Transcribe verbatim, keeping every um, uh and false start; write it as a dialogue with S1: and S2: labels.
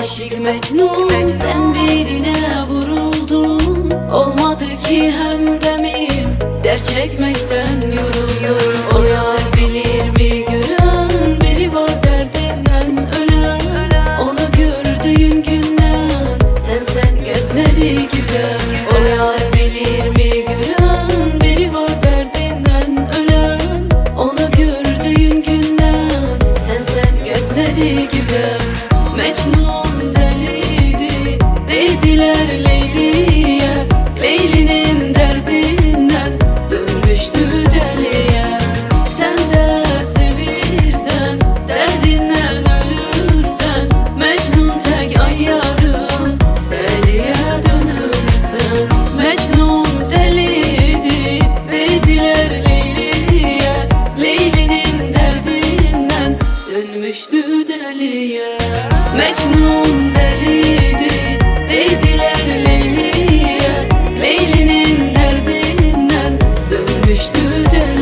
S1: Aşık Mecnun sen birine vuruldun. Olmadı ki hemdemim, dert çekmekten yoruldum. O yar bilir mi gören, biri var derdinden ölen. Onu gördüğün günden sen sen gözleri gülen. O yar bilir mi gören, biri var derdinden ölen. Onu gördüğün günden sen sen gözleri gülen. Mecnun deliydi dediler Leyli'ye, Leyli'nin derdinden dönmüştü deliye. Sen de sevirsen, derdinden ölürsen, Mecnun tek ayarın, deliye dönürsen. Mecnun deliydi dediler Leyli'ye, Leyli'nin derdinden dönmüştü deliye. Mecnun deliydi dediler Leyli'ye, Leyli'nin derdinden dönmüştü deliye.